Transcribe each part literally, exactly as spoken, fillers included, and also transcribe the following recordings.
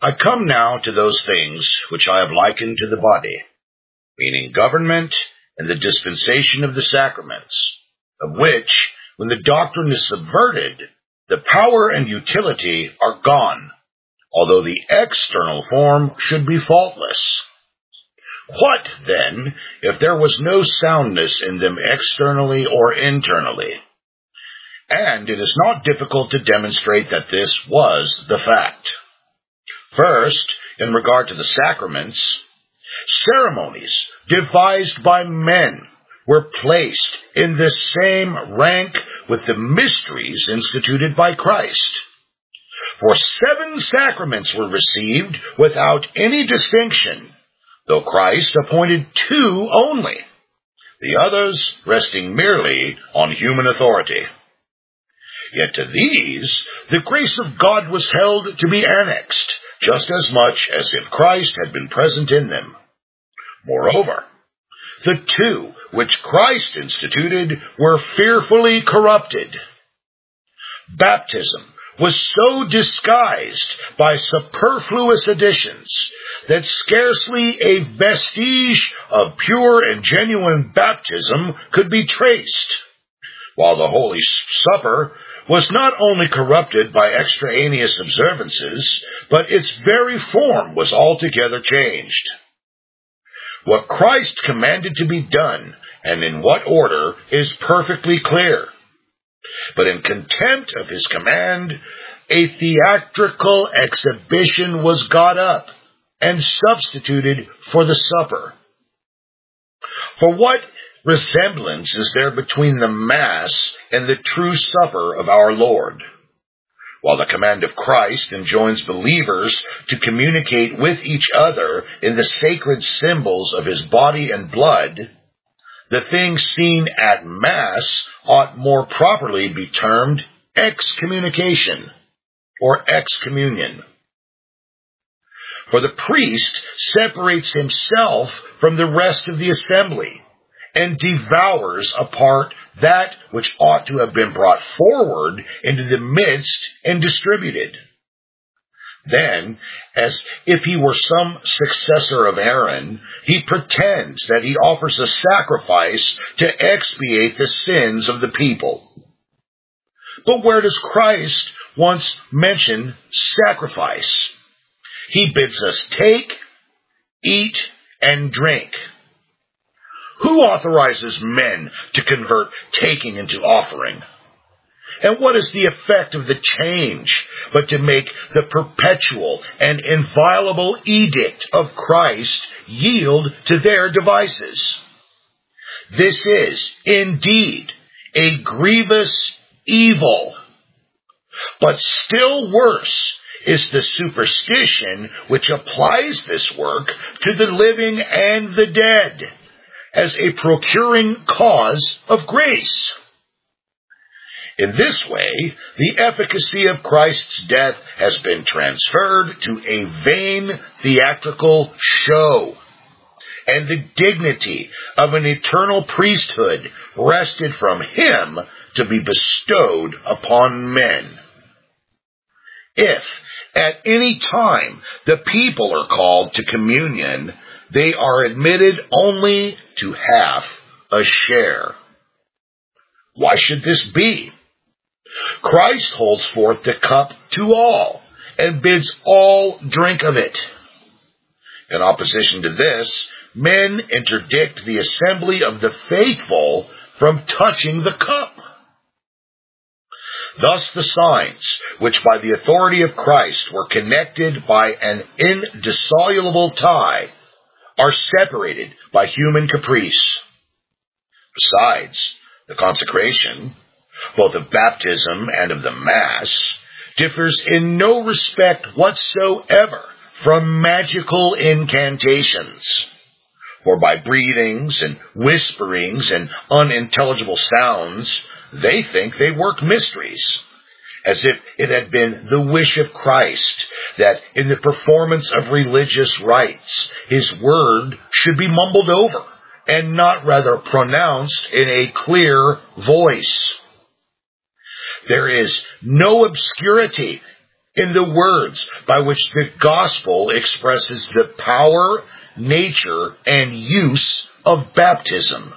I come now to those things which I have likened to the body, meaning government and the dispensation of the sacraments, of which, when the doctrine is subverted, the power and utility are gone, although the external form should be faultless. What, then, if there was no soundness in them externally or internally? And it is not difficult to demonstrate that this was the fact. First, in regard to the sacraments, ceremonies devised by men were placed in the same rank with the mysteries instituted by Christ. For seven sacraments were received without any distinction, though Christ appointed two only, the others resting merely on human authority. Yet to these, the grace of God was held to be annexed, just as much as if Christ had been present in them. Moreover, the two which Christ instituted were fearfully corrupted. Baptism was so disguised by superfluous additions that scarcely a vestige of pure and genuine baptism could be traced, while the Holy Supper was not only corrupted by extraneous observances, but its very form was altogether changed. What Christ commanded to be done, and in what order, is perfectly clear. But in contempt of his command, a theatrical exhibition was got up and substituted for the supper. For what resemblance is there between the Mass and the true supper of our Lord? While the command of Christ enjoins believers to communicate with each other in the sacred symbols of his body and blood, the thing seen at Mass ought more properly be termed excommunication or excommunion. For the priest separates himself from the rest of the assembly and devours apart that which ought to have been brought forward into the midst and distributed. Then, as if he were some successor of Aaron, he pretends that he offers a sacrifice to expiate the sins of the people. But where does Christ once mention sacrifice? He bids us take, eat, and drink. Who authorizes men to convert taking into offering? And what is the effect of the change but to make the perpetual and inviolable edict of Christ yield to their devices? This is, indeed, a grievous evil. But still worse is the superstition which applies this work to the living and the dead as a procuring cause of grace. In this way, the efficacy of Christ's death has been transferred to a vain theatrical show, and the dignity of an eternal priesthood wrested from him to be bestowed upon men. If at any time the people are called to communion, they are admitted only to half a share. Why should this be? Christ holds forth the cup to all and bids all drink of it. In opposition to this, men interdict the assembly of the faithful from touching the cup. Thus the signs, which by the authority of Christ were connected by an indissoluble tie, are separated by human caprice. Besides, the consecration, both of baptism and of the Mass, differs in no respect whatsoever from magical incantations. For by breathings and whisperings and unintelligible sounds, they think they work mysteries, as if it had been the wish of Christ that in the performance of religious rites, his word should be mumbled over and not rather pronounced in a clear voice. There is no obscurity in the words by which the gospel expresses the power, nature, and use of baptism.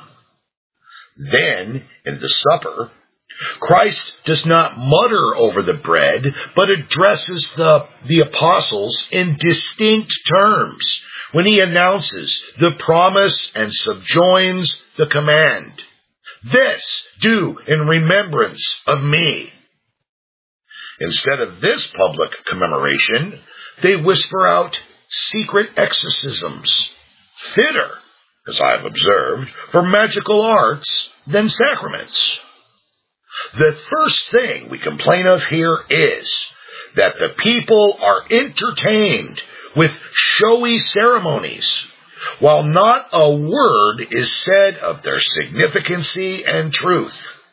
Then, in the supper, Christ does not mutter over the bread, but addresses the, the apostles in distinct terms when he announces the promise and subjoins the command. This do in remembrance of me. Instead of this public commemoration, they whisper out secret exorcisms, fitter, as I have observed, for magical arts than sacraments. The first thing we complain of here is that the people are entertained with showy ceremonies, while not a word is said of their significancy and truth.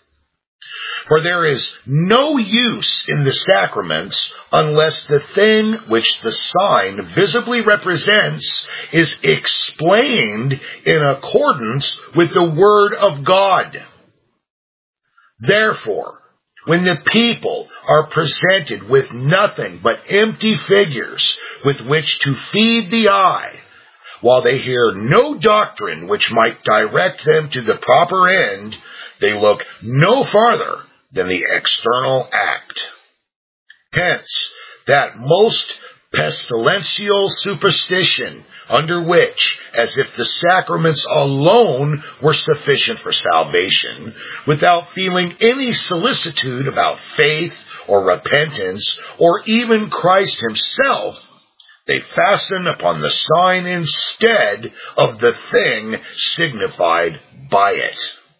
For there is no use in the sacraments unless the thing which the sign visibly represents is explained in accordance with the Word of God. Therefore, when the people are presented with nothing but empty figures with which to feed the eye, while they hear no doctrine which might direct them to the proper end, they look no farther than the external act. Hence, that most pestilential superstition under which, as if the sacraments alone were sufficient for salvation, without feeling any solicitude about faith or repentance or even Christ himself, they fasten upon the sign instead of the thing signified by it.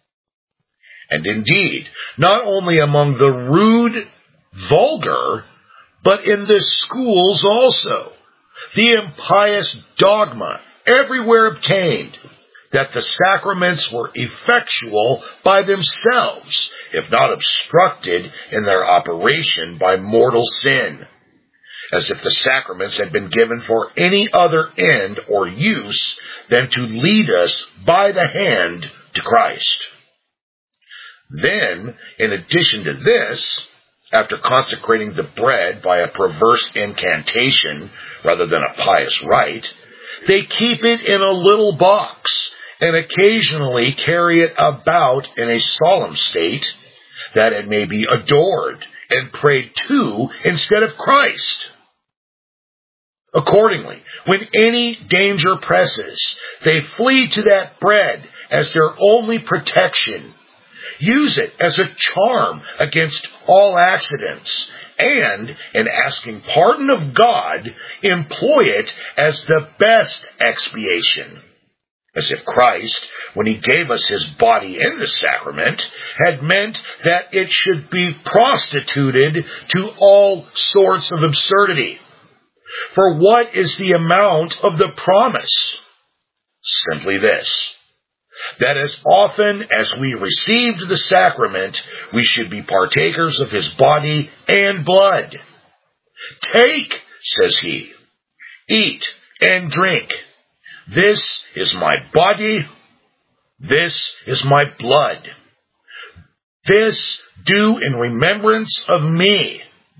And indeed, not only among the rude, vulgar, but in the schools also, the impious dogma everywhere obtained that the sacraments were effectual by themselves, if not obstructed in their operation by mortal sin, as if the sacraments had been given for any other end or use than to lead us by the hand to Christ. Then, in addition to this, after consecrating the bread by a perverse incantation rather than a pious rite, they keep it in a little box and occasionally carry it about in a solemn state that it may be adored and prayed to instead of Christ. Accordingly, when any danger presses, they flee to that bread as their only protection, use it as a charm against all accidents, and, in asking pardon of God, employ it as the best expiation, as if Christ, when he gave us his body in the sacrament, had meant that it should be prostituted to all sorts of absurdity. For what is the amount of the promise? Simply this: that as often as we received the sacrament, we should be partakers of his body and blood. Take, says he, eat and drink. This is my body. This is my blood. This do in remembrance of me.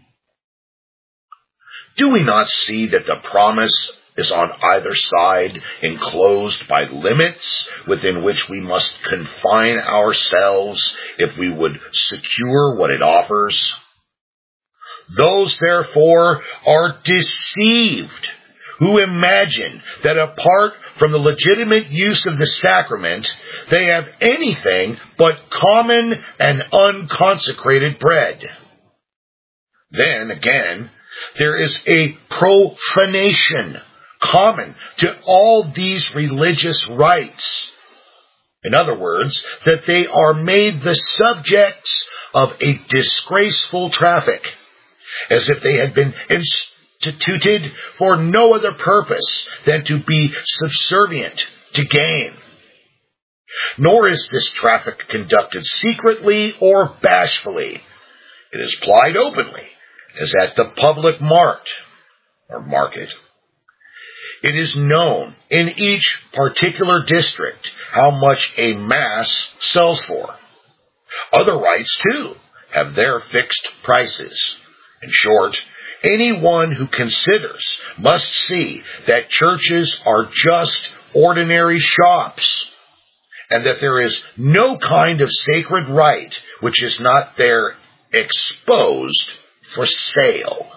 Do we not see that the promise is on either side enclosed by limits within which we must confine ourselves if we would secure what it offers? Those, therefore, are deceived who imagine that apart from the legitimate use of the sacrament, they have anything but common and unconsecrated bread. Then, again, there is a profanation common to all these religious rites. In other words, that they are made the subjects of a disgraceful traffic, as if they had been instituted for no other purpose than to be subservient to gain. Nor is this traffic conducted secretly or bashfully. It is plied openly, as at the public mart or market. It is known in each particular district how much a mass sells for. Other rites, too, have their fixed prices. In short, Anyone who considers must see that churches are just ordinary shops, and that there is no kind of sacred right which is not there exposed for sale.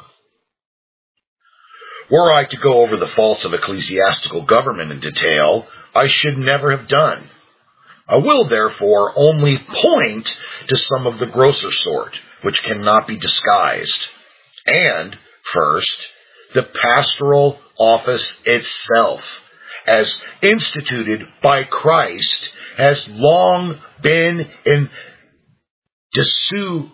Were I to go over the faults of ecclesiastical government in detail, I should never have done. I will therefore only point to some of the grosser sort, which cannot be disguised. And, first, the pastoral office itself, as instituted by Christ, has long been in desuetude.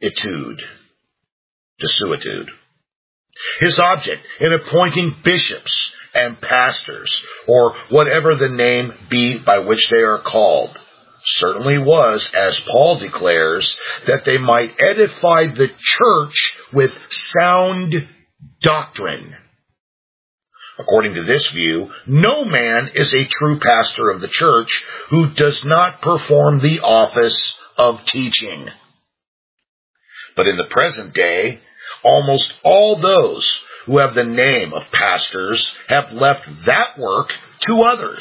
Desuetude. His object in appointing bishops and pastors, or whatever the name be by which they are called, certainly was, as Paul declares, that they might edify the church with sound doctrine. According to this view, no man is a true pastor of the church who does not perform the office of teaching. But in the present day, almost all those who have the name of pastors have left that work to others.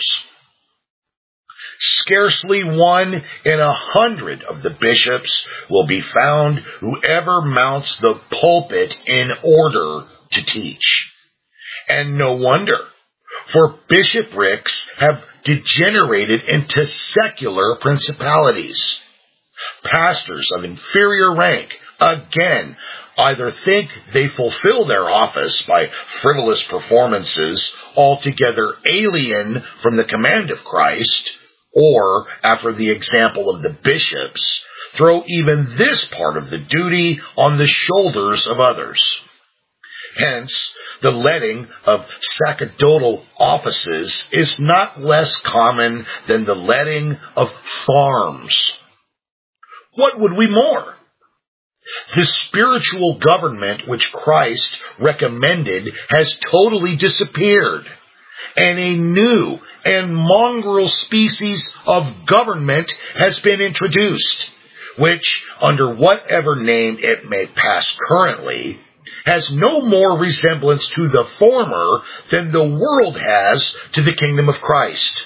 Scarcely one in a hundred of the bishops will be found who ever mounts the pulpit in order to teach. And no wonder, for bishoprics have degenerated into secular principalities. Pastors of inferior rank, again, either think they fulfill their office by frivolous performances altogether alien from the command of Christ, or, after the example of the bishops, throw even this part of the duty on the shoulders of others. Hence, the letting of sacerdotal offices is not less common than the letting of farms. What would we more? The spiritual government which Christ recommended has totally disappeared, and a new and mongrel species of government has been introduced, which, under whatever name it may pass currently, has no more resemblance to the former than the world has to the kingdom of Christ.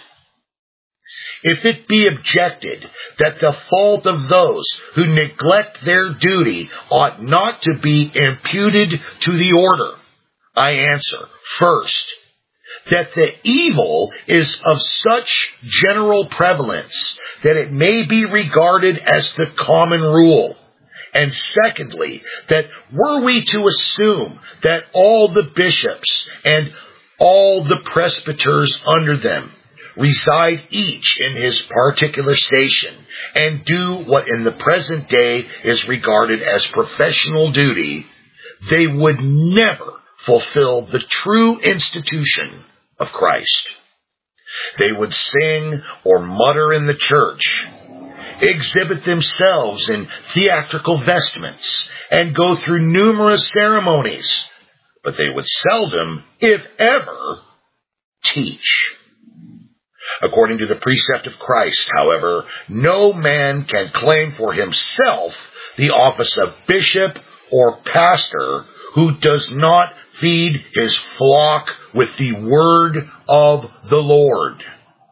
If it be objected that the fault of those who neglect their duty ought not to be imputed to the order, I answer, first, that the evil is of such general prevalence that it may be regarded as the common rule. And secondly, that were we to assume that all the bishops and all the presbyters under them reside each in his particular station, and do what in the present day is regarded as professional duty, they would never fulfill the true institution of Christ. They would sing or mutter in the church, exhibit themselves in theatrical vestments, and go through numerous ceremonies, but they would seldom, if ever, teach. According to the precept of Christ, however, no man can claim for himself the office of bishop or pastor who does not feed his flock with the word of the Lord.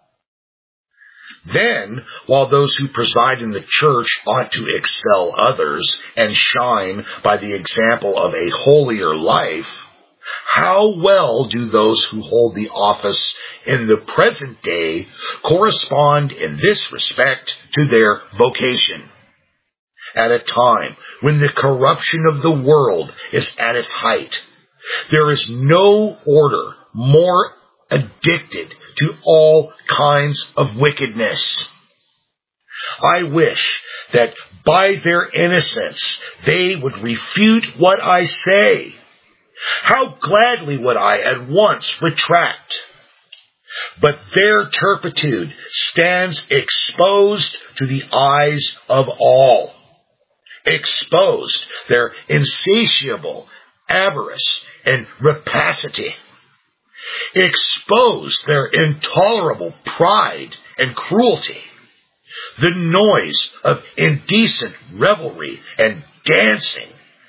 Then, while those who preside in the church ought to excel others and shine by the example of a holier life, how well do those who hold the office in the present day correspond in this respect to their vocation? At a time when the corruption of the world is at its height, there is no order more addicted to all kinds of wickedness. I wish that by their innocence they would refute what I say. How gladly would I at once retract. But their turpitude stands exposed to the eyes of all. Exposed their insatiable avarice and rapacity. Exposed their intolerable pride and cruelty. The noise of indecent revelry and dancing.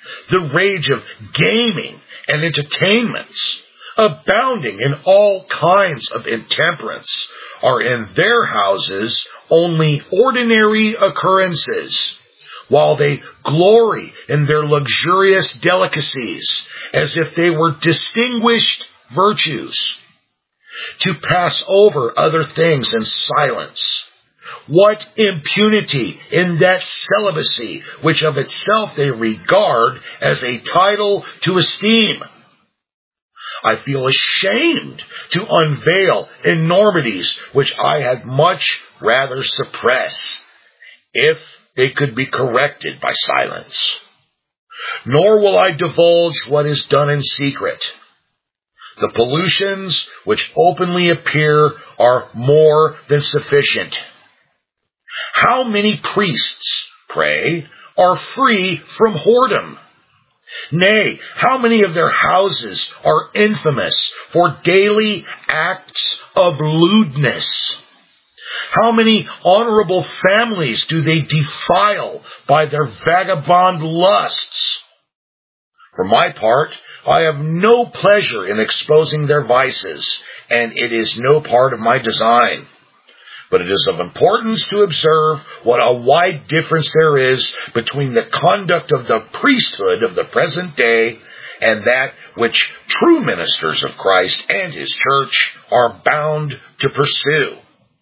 the rage of gaming and entertainments, abounding in all kinds of intemperance, are in their houses only ordinary occurrences, while they glory in their luxurious delicacies as if they were distinguished virtues. To pass over other things in silence, what impunity in that celibacy which of itself they regard as a title to esteem! I feel ashamed to unveil enormities which I had much rather suppress, if they could be corrected by silence. Nor will I divulge what is done in secret. The pollutions which openly appear are more than sufficient. How many priests, pray, are free from whoredom? Nay, how many of their houses are infamous for daily acts of lewdness? How many honorable families do they defile by their vagabond lusts? For my part, I have no pleasure in exposing their vices, and it is no part of my design. But it is of importance to observe what a wide difference there is between the conduct of the priesthood of the present day and that which true ministers of Christ and His church are bound to pursue.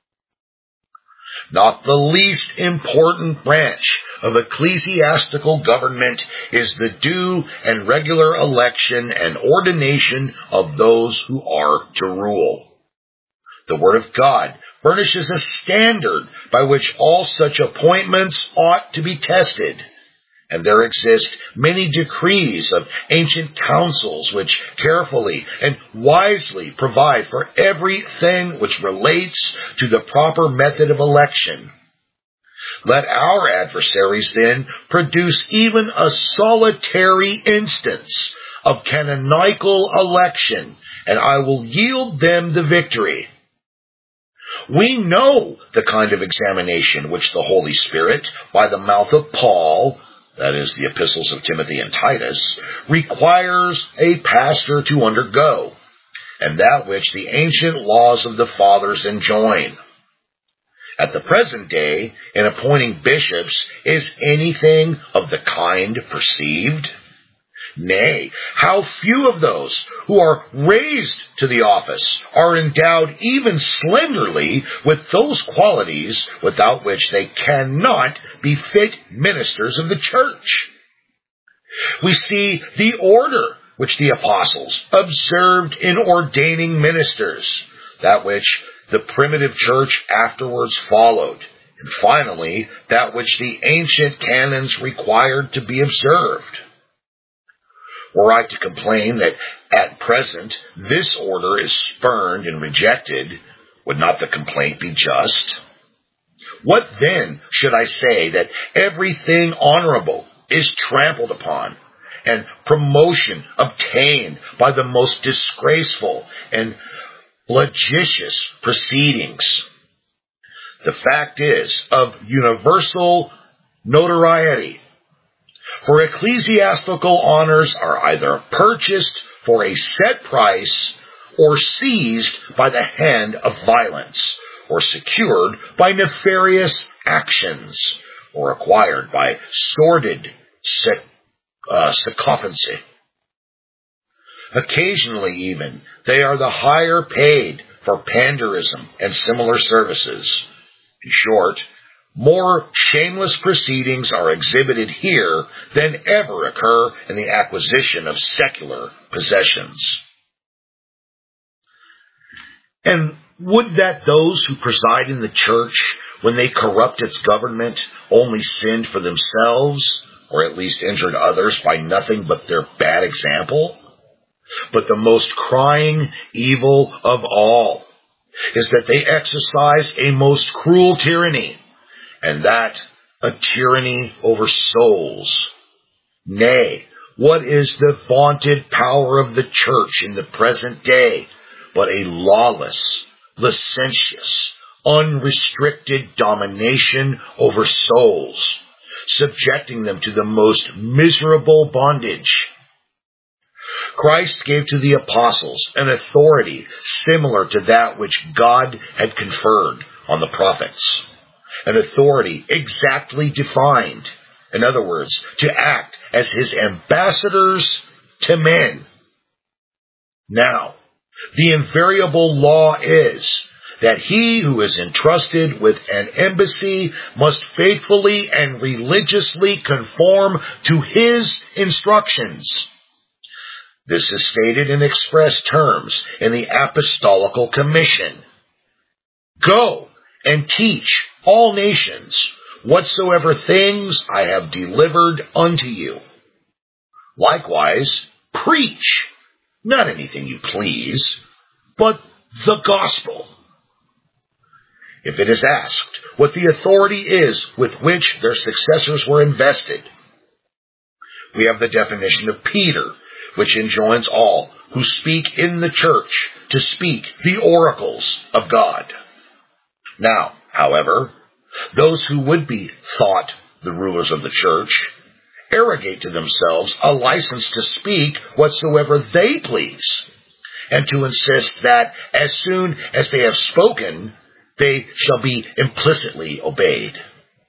Not the least important branch of ecclesiastical government is the due and regular election and ordination of those who are to rule. The Word of God furnishes a standard by which all such appointments ought to be tested, and there exist many decrees of ancient councils which carefully and wisely provide for everything which relates to the proper method of election. Let our adversaries then produce even a solitary instance of canonical election, and I will yield them the victory. We know the kind of examination which the Holy Spirit, by the mouth of Paul, that is, the epistles of Timothy and Titus, requires a pastor to undergo, and that which the ancient laws of the fathers enjoin. At the present day, in appointing bishops, is anything of the kind perceived? Nay, how few of those who are raised to the office are endowed even slenderly with those qualities without which they cannot be fit ministers of the church. We see the order which the apostles observed in ordaining ministers, that which the primitive church afterwards followed, and finally that which the ancient canons required to be observed. Were I to complain that at present this order is spurned and rejected, would not the complaint be just? What then should I say that everything honorable is trampled upon, and promotion obtained by the most disgraceful and flagitious proceedings? The fact is of universal notoriety. For ecclesiastical honors are either purchased for a set price, or seized by the hand of violence, or secured by nefarious actions, or acquired by sordid sec- uh, sycophancy. Occasionally even, they are the higher paid for panderism and similar services. In short, more shameless proceedings are exhibited here than ever occur in the acquisition of secular possessions. And would that those who preside in the church, when they corrupt its government, only sinned for themselves, or at least injured others by nothing but their bad example? But the most crying evil of all is that they exercise a most cruel tyranny, and that a tyranny over souls. Nay, what is the vaunted power of the church in the present day but a lawless, licentious, unrestricted domination over souls, subjecting them to the most miserable bondage. Christ gave to the apostles an authority similar to that which God had conferred on the prophets, an authority exactly defined. In other words, to act as his ambassadors to men. Now, the invariable law is that he who is entrusted with an embassy must faithfully and religiously conform to his instructions. This is stated in express terms in the Apostolical Commission. Go and teach all nations whatsoever things I have delivered unto you. Likewise, preach, not anything you please, but the gospel. If it is asked what the authority is with which their successors were invested, we have the definition of Peter, which enjoins all who speak in the church to speak the oracles of God. Now, however, those who would be thought the rulers of the church arrogate to themselves a license to speak whatsoever they please, and to insist that as soon as they have spoken, they shall be implicitly obeyed.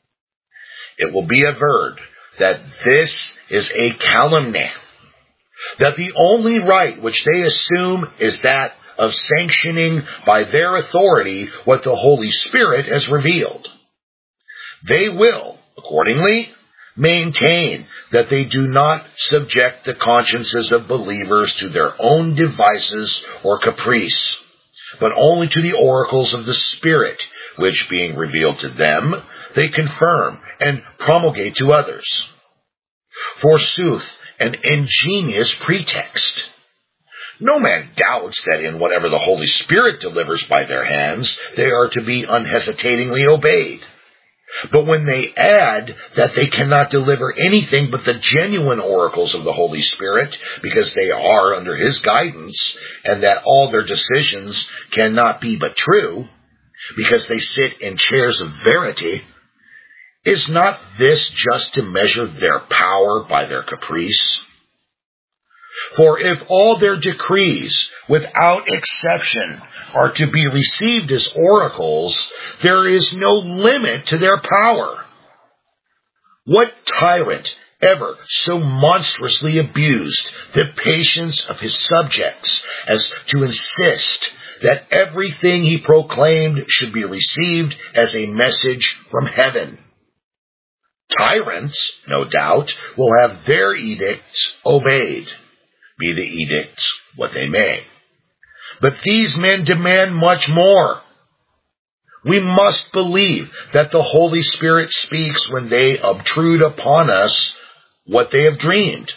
It will be averred that this is a calumny, that the only right which they assume is that of sanctioning by their authority what the Holy Spirit has revealed. They will, accordingly, maintain that they do not subject the consciences of believers to their own devices or caprice, but only to the oracles of the Spirit, which, being revealed to them, they confirm and promulgate to others. Forsooth, an ingenious pretext. No man doubts that in whatever the Holy Spirit delivers by their hands, they are to be unhesitatingly obeyed. But when they add that they cannot deliver anything but the genuine oracles of the Holy Spirit, because they are under his guidance, and that all their decisions cannot be but true, because they sit in chairs of verity, is not this just to measure their power by their caprice? For if all their decrees, without exception, are to be received as oracles, there is no limit to their power. What tyrant ever so monstrously abused the patience of his subjects as to insist that everything he proclaimed should be received as a message from heaven? Tyrants, no doubt, will have their edicts obeyed, be the edicts what they may. But these men demand much more. We must believe that the Holy Spirit speaks when they obtrude upon us what they have dreamed.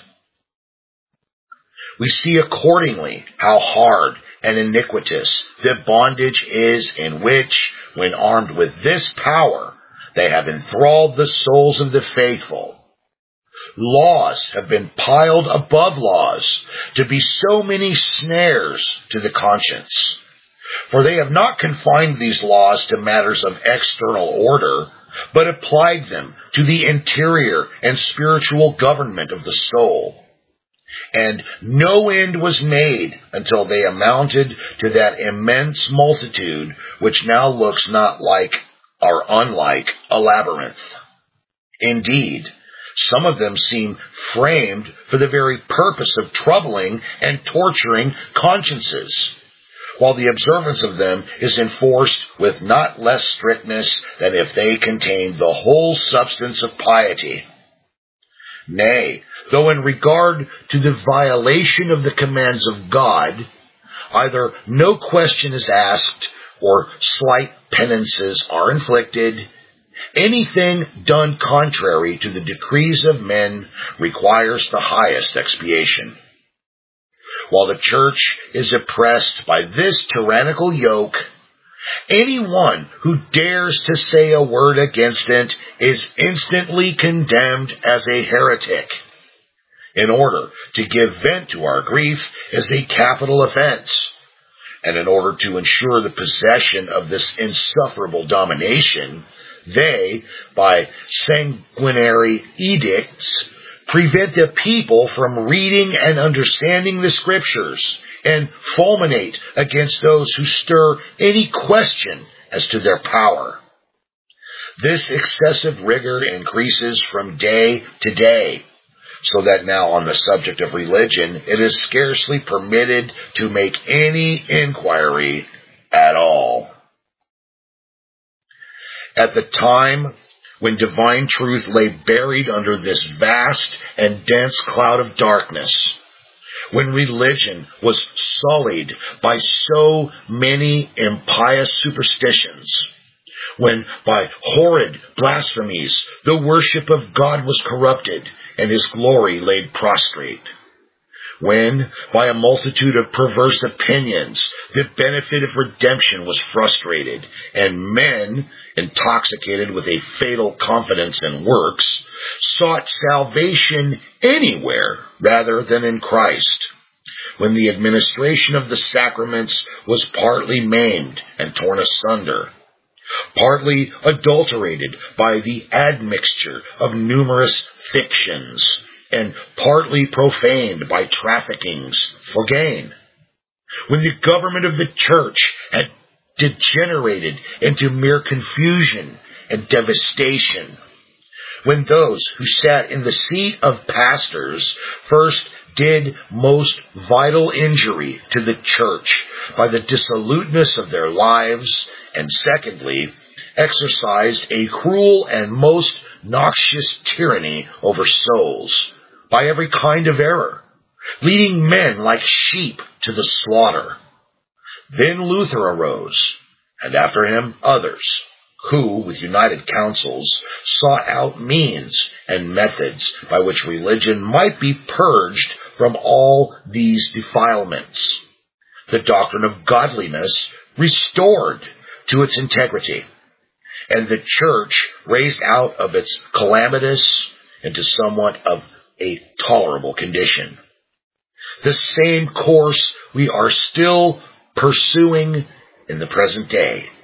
We see accordingly how hard and iniquitous the bondage is in which, when armed with this power, they have enthralled the souls of the faithful. Laws have been piled above laws to be so many snares to the conscience. For they have not confined these laws to matters of external order, but applied them to the interior and spiritual government of the soul. And no end was made until they amounted to that immense multitude which now looks not like or unlike a labyrinth. Indeed, some of them seem framed for the very purpose of troubling and torturing consciences, while the observance of them is enforced with not less strictness than if they contained the whole substance of piety. Nay, though in regard to the violation of the commands of God, either no question is asked or slight penances are inflicted, anything done contrary to the decrees of men requires the highest expiation. While the church is oppressed by this tyrannical yoke, anyone who dares to say a word against it is instantly condemned as a heretic. In order to give vent to our grief is a capital offense, and in order to ensure the possession of this insufferable domination, They, by sanguinary edicts, prevent the people from reading and understanding the Scriptures, and fulminate against those who stir any question as to their power. This excessive rigor increases from day to day, so that now on the subject of religion, it is scarcely permitted to make any inquiry at all. At the time when divine truth lay buried under this vast and dense cloud of darkness, when religion was sullied by so many impious superstitions, when by horrid blasphemies the worship of God was corrupted and His glory laid prostrate, when by a multitude of perverse opinions the benefit of redemption was frustrated, and men, intoxicated with a fatal confidence in works, sought salvation anywhere rather than in Christ, when the administration of the sacraments was partly maimed and torn asunder, partly adulterated by the admixture of numerous fictions, and partly profaned by traffickings for gain, when the government of the church had degenerated into mere confusion and devastation, when those who sat in the seat of pastors first did most vital injury to the church by the dissoluteness of their lives, and secondly, exercised a cruel and most noxious tyranny over souls by every kind of error, leading men like sheep to the slaughter. Then Luther arose, and after him others, who, with united counsels, sought out means and methods by which religion might be purged from all these defilements, the doctrine of godliness restored to its integrity, and the church raised out of its calamitous into somewhat of a tolerable condition. The same course we are still pursuing in the present day.